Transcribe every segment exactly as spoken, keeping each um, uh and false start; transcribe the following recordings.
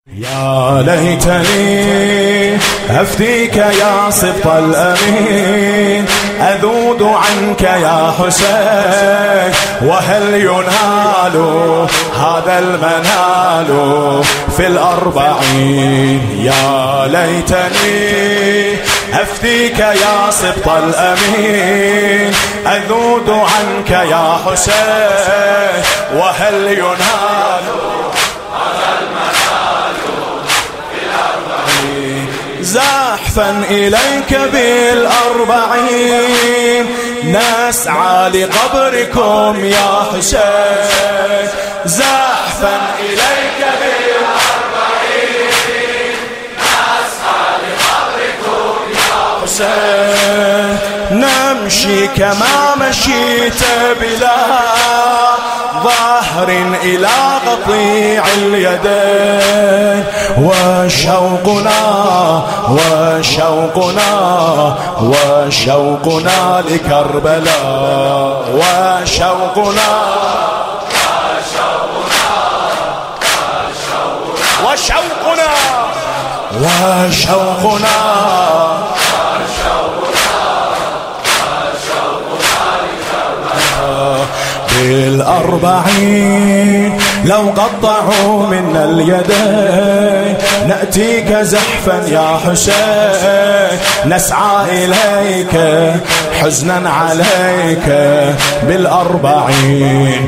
يا ليتني أفديك يا سبط الأمين، أذود عنك يا حسين، وهل ينال هذا المنال في الأربعين؟ يا ليتني أفديك يا سبط الأمين، أذود عنك يا حسين، وهل ينال زحفا إليك بالأربعين، نسعى لقبركم يا حسين. زحفا إليك بالأربعين، نسعى لقبركم يا حسين. نمشي كما مشيت بلا ظهر إلى قطيع اليدين، وشوقنا وشوقنا وشوقنا لكربلاء، وشوقنا وشوقنا وشوقنا بالأربعين. لو قطعوا منا اليدين نأتيك زحفا يا حسين، نسعى إليك حزنا عليك بالأربعين.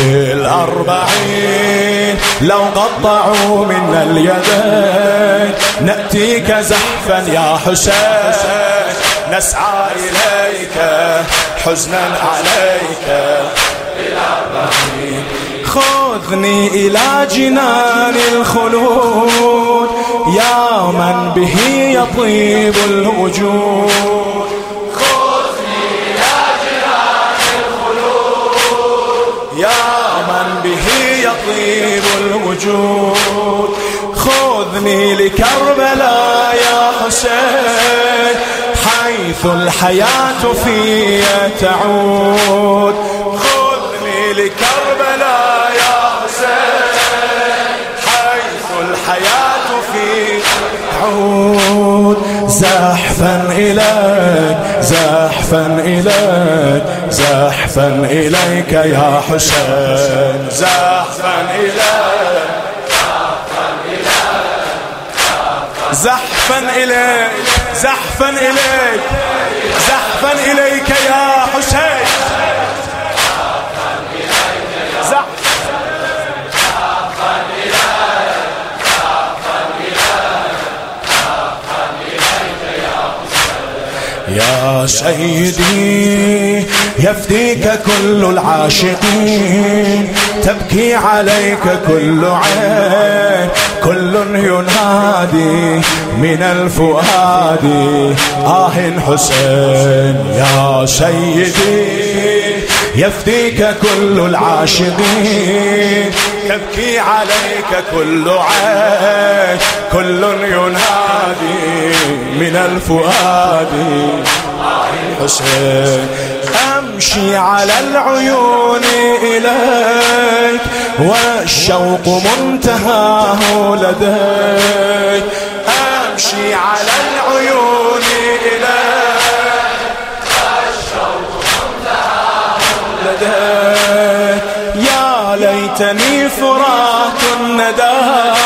بالأربعين لو قطعوا منا اليدين نأتيك زحفا يا حسين، نسعى إليك حزنا عليك بالأربعين. خذني إلى جنان الخلود يا من به يطيب الوجود. خذني إلى جنان الخلود يا من به يطيب الوجود. خذني لكربلاء يا حسين، حيث الحياة في تعود. خذني لكربلاء يا حسين، حيث الحياة في تعود. زحفا إليك زحفا إليك زحفا إليك يا حسين. زحفا إليك زحفا إليك زحفا إليك زحفا إليك يا حسين. يا سيدي يفديك كل العاشقين، تبكي عليك كل عين، كل ينادي من الفؤاد آه حسين. يا سيدي يفديك كل العاشقين، تبكي عليك كل عين، كل ينادي من الفؤاد آه حسين. أمشي على العيون إليك والشوق منتهاه لديك. أمشي على العيون إليك والشوق منتهاه لديك. يا ليتني فرات الندى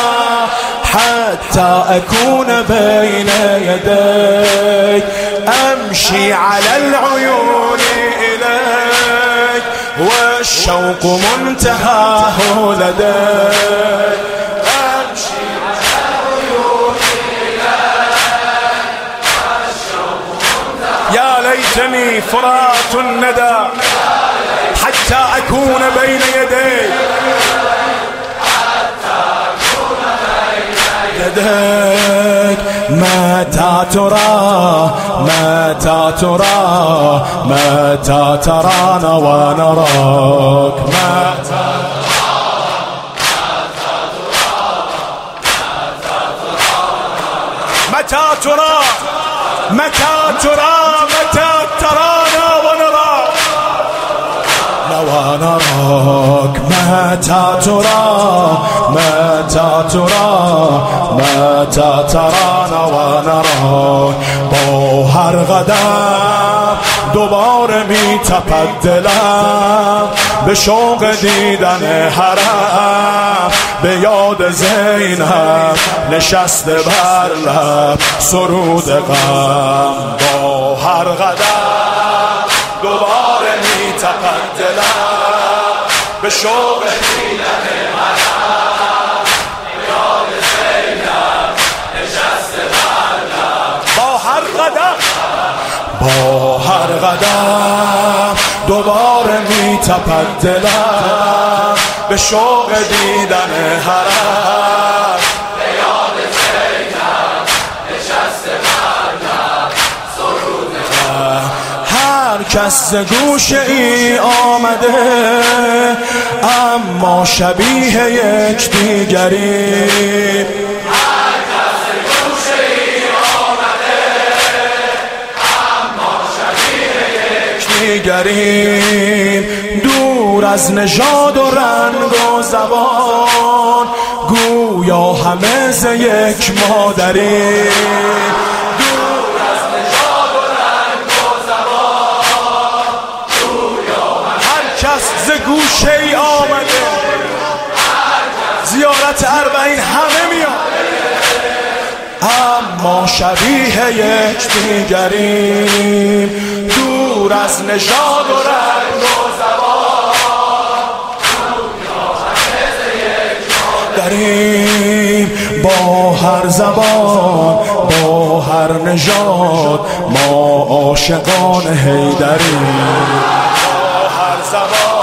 حتى أكون بين يديك. أمشي على العيون إليك والشوق منتهاه لديك. أمشي على العيون إليك والشوق منتهاه. يا ليتني فرات الندى حتى أكون بين يديك، يديك. متى ترى متى ترى متى ترانا ونراك. متى متى ترى متى ترى متى ترانا ونراك. ونراك متى ترى متى ترى متى ترانا ونراك با هر قدم دوباره می تپد دلم به شوق دیدن حرم به یاد زینب نشسته بر لب سرود غم با هر قدم دوباره می تپد دلم به شوق دیدن حرم به یاد زینب نشسته بر لب با هر قدم با هر قدم دوباره می تپد دلم به شوق دیدن حرم به یاد زینب نشسته بر لب سرود غم هر کس ز گوشه ای آمده اما شبیه یک دیگری دیگریم دور از نژاد و رنگ و زبان گویا همه ز یک مادریم دور از نژاد و رنگ و زبان گویا هر کس ز گوشه ای آمده زیارت اربعین همه میاد اما شبیه یک دیگریم دور از نژاد و رنگ و زبان داریم با هر زبان با هر نژاد ما عاشقان حیدریم با هر زبان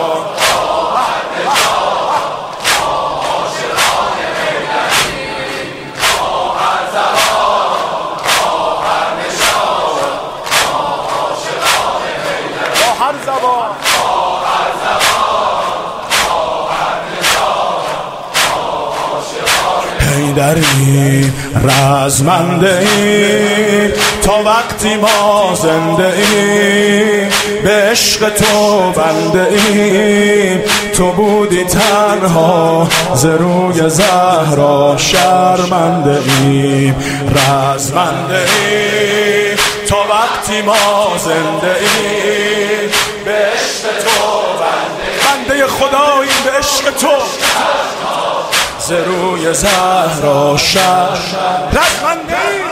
حیدریم رزمنده ایم تا وقتی ما زنده ایم به عشق تو بنده ایم تو بودی تنها ز روی زهرا شرمنده ایم رزمنده ایم تا وقتی ما زنده ایم به عشق تو بنده بنده خداییم به عشق تو ز روی زهرا شر رزمنده ایم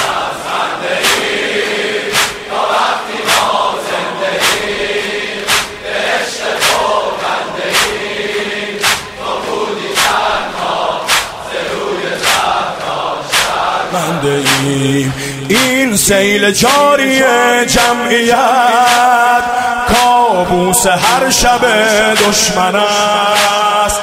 تا وقتی ما زنده ایم به عشق تو بنده ایم تو بودی تنها ز روی زهرا شرمنده ایم این سیل جاری جمعیت کابوس هر شب دشمن است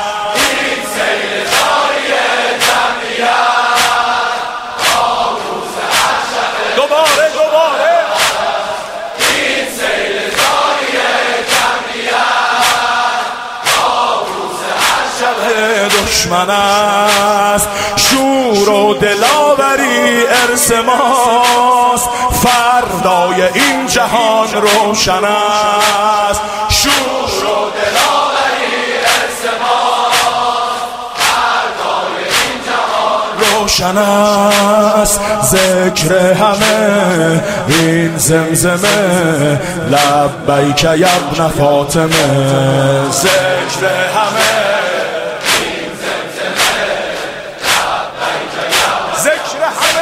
دشمن است شور و دلاوری ارث ماست فردای این جهان روشن است شور و دلاوری ارث ماست فردای این جهان روشن است ذکر همه این زمزمه لبیک یا ابن فاطمه ذکر همه ذکر همه